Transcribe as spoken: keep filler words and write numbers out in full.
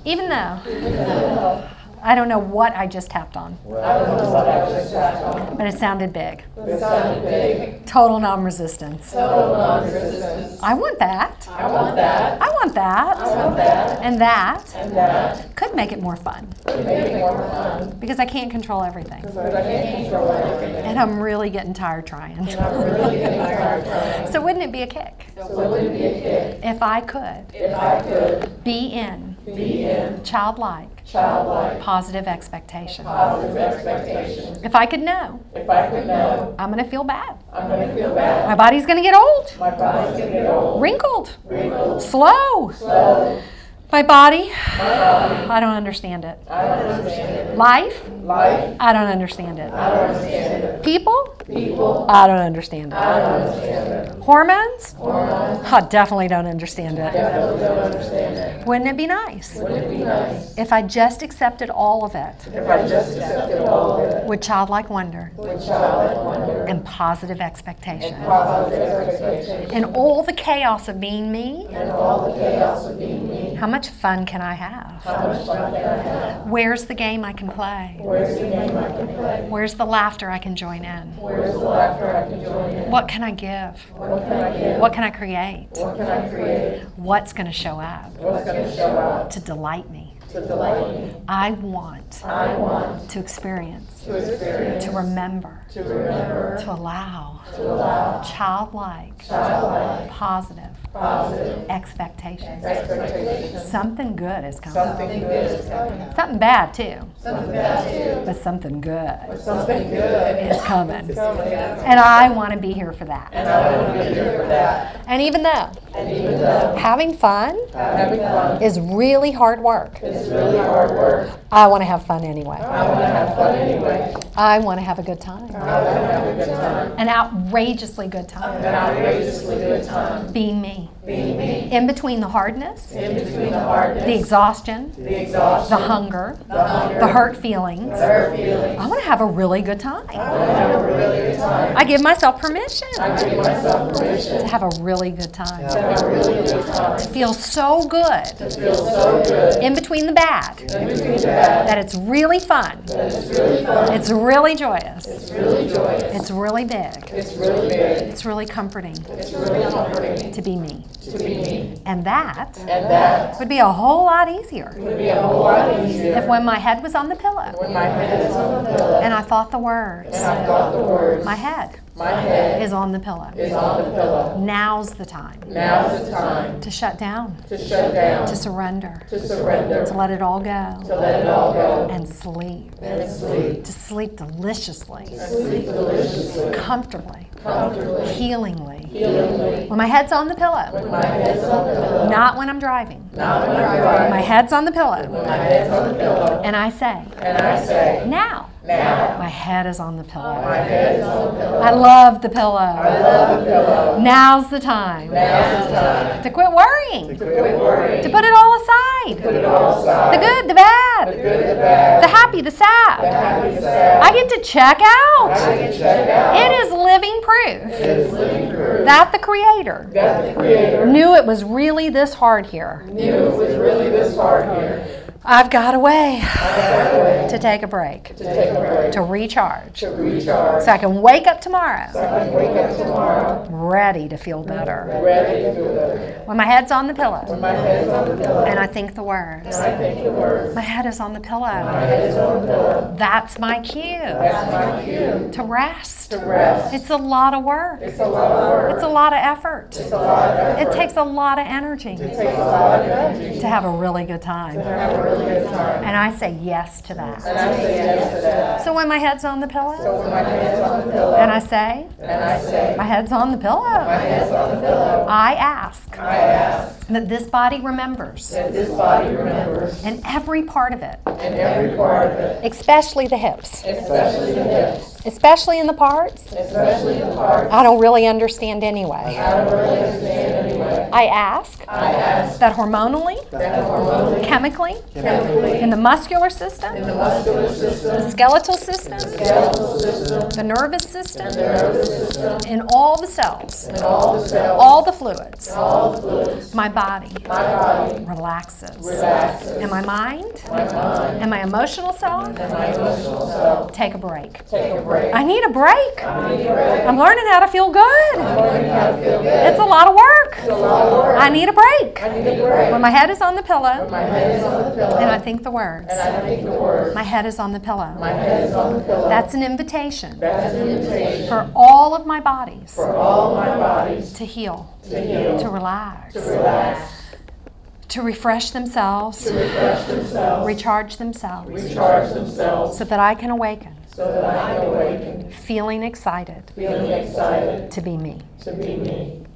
Even though I don't know what I just tapped on, I don't know what I just tapped on. but it sounded big. It sounded big. Total non-resistance. Total non-resistance. I want that. I want that. I want that. I want that. And that And that could make it more fun could make it more fun. because I can't control everything. But I can't control everything. And I'm really getting tired trying. And I'm really getting tired trying. So wouldn't it be a kick So would it be a kick if I could if I could be in be in childlike, childlike, positive expectation? positive expectation? If I could know If I could know I'm going to feel bad, I'm going to feel bad, my body's going to get old, my body's going to get old, wrinkled, wrinkled, slow, slow, my body, my body, I don't understand it. I don't understand it. Life, Life, I don't understand it. I don't understand it. People, People, I don't understand I it. don't understand it. Hormones, Hormones, I definitely don't understand it. definitely don't understand it. Wouldn't it be nice Wouldn't it be nice if I just accepted all of it if I just accepted all of it with childlike wonder with childlike wonder and positive expectation? and positive expectation In all the chaos of being me, and all the chaos of being me? how much fun can I have? How much fun can I have? Where's the game I can play? Where's the game I can play? Where's the laughter I can join in? Where's the laughter I can join in? What can I give? What can I give? What can I create? What can I create? What's going to show up What's going to show up to delight me? to delight me? I want I want to experience, to experience, to remember, to remember, to allow to allow childlike, childlike, positive positive expectations. expectations. Something good is coming. Something good is coming. Something bad too, Something bad too. but something good Something good is coming. is coming. And I want to be here for that. And I want to be here for that. And even though And even though having fun having fun is really hard work, is really hard work, I want to have fun anyway. I want to have fun anyway. I want to have a good time. I want to have a good time. An outrageously good time. An outrageously good time. Being me. Being me. In between the hardness, In between the hardness, the exhaustion, the exhaustion, the hunger, the hunger, the hurt feelings, the hurt feelings. I want to have a really good time. I want to have a really good time. I give myself permission I give myself permission to have a really good time. to have a really good time. To feel so good To feel so good in between the bad in between the bad that it's really fun. that it's really fun. It's really joyous. It's really joyous. It's really big. It's really big. It's really comforting It's really comforting to be me. to be me. And that And that would be a whole lot easier would be a whole lot easier if when my head was on the pillow when my head is on the pillow and I thought the words, and I thought the words, my head my head is on the pillow. is on the pillow. Now's the time Now's the time to shut down, to shut down, to surrender, to surrender, to let it all go to let it all go, and sleep, and sleep. to sleep deliciously, Sleep deliciously, comfortably, comfortably, healingly. healingly. When my head's on the pillow, When my head's on the pillow, not when I'm driving. not when I'm When driving. my head's on the pillow When my head's on the pillow, and I say, and I say, now now, my head is on the my pillow. head is on the pillow. I love the I pillow. love the pillow. Now's the time Now's the time to quit worrying, to quit worrying, to put it all aside. put it all aside. The good, the The bad, good, the bad, the happy, the the sad. happy, the sad. I get to check I out. can check out. It is living proof It is living proof that the Creator that the Creator knew it was really this hard here. knew it was really this hard here. I've got a way I got a way to take a break, to take a break, to recharge, to recharge, so I can wake up tomorrow so I can wake up tomorrow ready to feel better. ready to feel better. When my head's on the pillow When my head's on the pillow, and I think the words, I think the words, my head is on the my pillow. head is on the pillow. That's my cue That's my cue to rest. to rest. It's a lot of work. It's a lot of work. It's a lot of effort. It's a lot of effort. It takes a lot of energy It takes a lot of energy to have a really good time. to have a really good time. And I say yes to that. And I say yes to that. So when my head's on the pillow So when my head's on the pillow, and I say, and I say, my head's on the my pillow, head's on the pillow, I ask I ask that this body remembers that this body remembers in every part of it, in every part of it, especially the hips, especially the hips, especially in the parts especially the parts I don't really understand anyway. I don't really understand anyway. I ask I ask that hormonally, that hormonally, chemically, chemically, in the muscular system, in the muscular system, the skeletal system, skeletal system, the nervous system, the nervous system, in all the cells, and all the cells, all the fluids, all the fluids, my body my body relaxes. relaxes, And my mind my mind and my emotional self and my emotional self take a break. take a break. I need a break. I need a break. I'm learning how to feel good. Learning how to feel good. It's a lot of work. It's a lot of work. I need a break. I need a break. When my head is on the pillow My head is on the pillow, and I think the words, and I think the words. my head is on the pillow. My head is on the pillow. That's an invitation That's an invitation for all of my bodies for all my bodies to heal, to heal, to relax, to relax, to refresh themselves, to refresh themselves, recharge themselves, recharge themselves, so that I can awaken, so that I can awaken, feeling excited feeling excited to be me. to be me.